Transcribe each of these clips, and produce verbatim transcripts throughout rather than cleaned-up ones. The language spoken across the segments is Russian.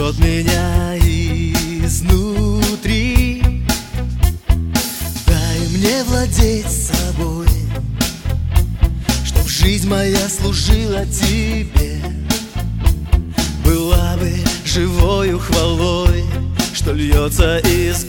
жжет меня изнутри. Дай мне владеть собой, чтоб жизнь моя служила тебе, была бы живою хвалой, что льется из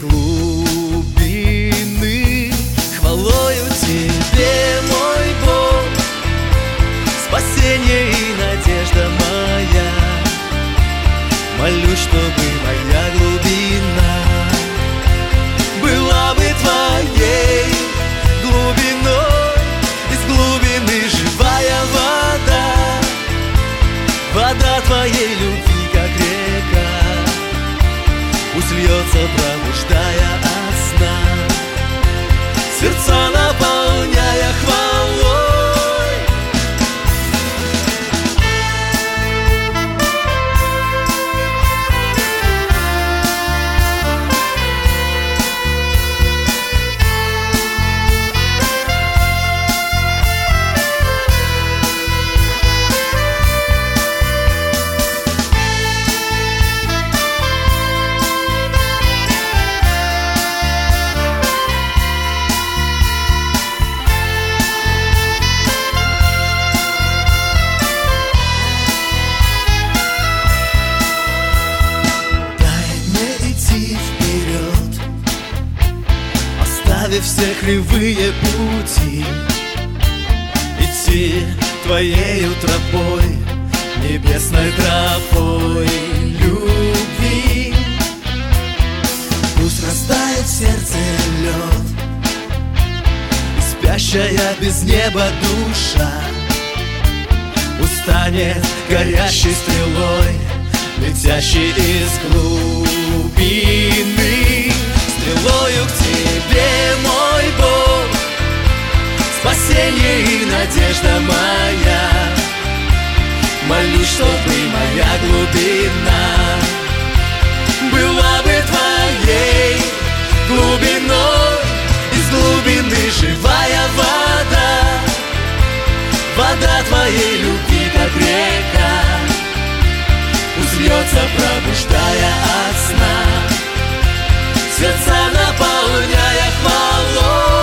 глубины. Хвалою тебе, мой Бог, спасение и надежда моя. Молюсь, чтобы моя глубина была бы твоей глубиной. Из глубины живая вода, вода твоей любви, как река, пусть льется, пробуждая от сна, сердца наполняя хвалой. Все кривые пути, идти твоею тропой, небесной тропой любви. Пусть растает в сердце лед, и спящая без неба душа пусть станет горящей стрелой, летящей из глубины. Стрелою к тебе, мой Бог, спасение и надежда моя. Молюсь, чтобы моя глубина была бы твоей глубиной. Из глубины живая вода, вода твоей любви, как река, пусть льется, пробуждая от сна, сердца наполняя хвалой.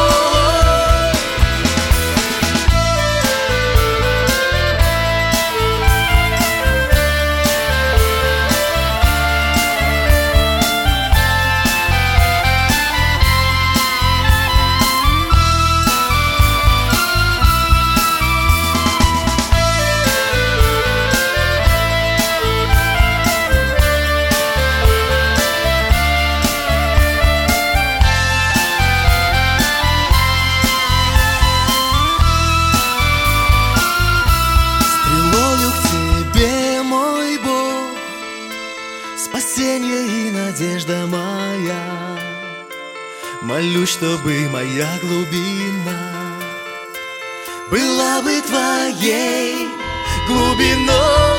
Спасение и надежда моя. Молюсь, чтобы моя глубина была бы твоей глубиной.